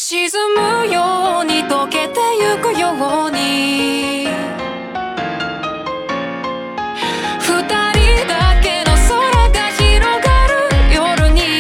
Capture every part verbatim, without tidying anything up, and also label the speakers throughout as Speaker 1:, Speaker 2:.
Speaker 1: 沈むように溶けてゆくように二人だけの空が広がる夜に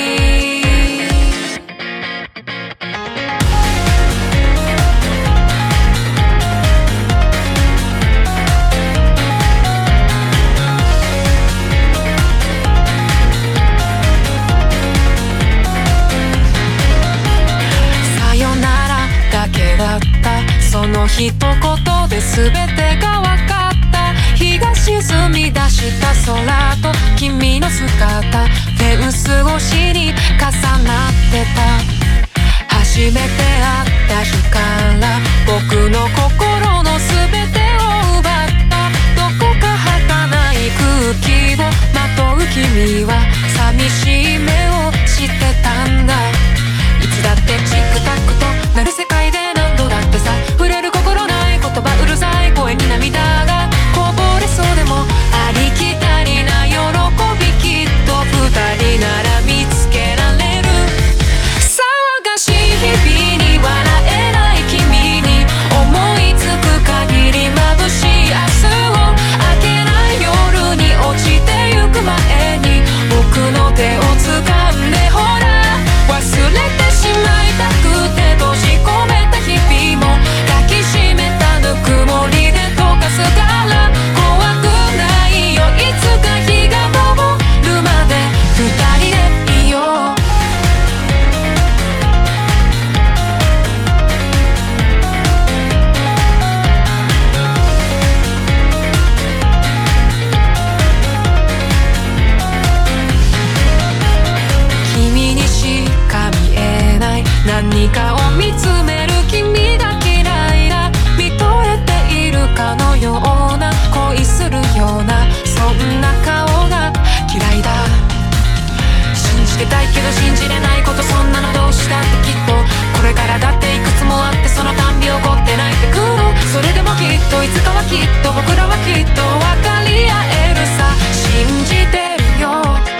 Speaker 1: その一言で全てが分かった。日が沈み出した空と君の姿、フェンス越しに重なってた。初めて会った日から僕の心の全てを奪った。どこか儚い空気をまとう君は寂しい目をしてたんだ。いつだってチクタクとなる世界で何度だってさ、触れる心ない言葉うるさい声に涙がこぼれそうでもありきたりな喜び、きっと二人なら見つけられる。騒がしい日々に笑えない君に思いつく限り眩しい明日を明けない夜に落ちてゆく前に僕の手を掴んでほら忘れてしまいたくて閉じ込めた日々も抱きしめたぬくもりで溶かすから怖くないよ。いつか日が昇るまで二人でいよう。君にしか見えない何かを見つめる君が嫌いだ。見とれているかのような恋するようなそんな顔が嫌いだ。信じてたいけど信じれないこと、そんなのどうしたってきっとこれからだっていくつもあって、そのたんび起こって泣いてくる。それでもきっといつかはきっと僕らはきっと分かり合えるさ、信じてるよ。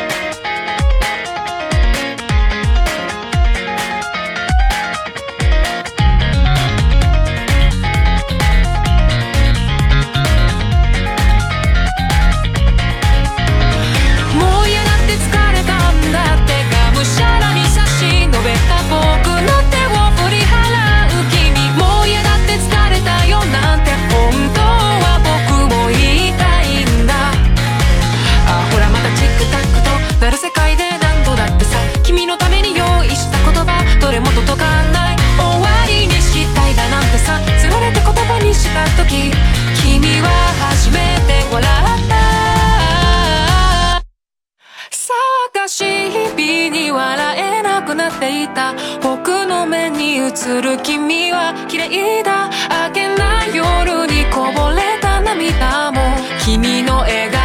Speaker 1: 時君は初めて笑った。騒がしい日々に笑えなくなっていた僕の目に映る君は綺麗だ。明けない夜にこぼれた涙も君の笑顔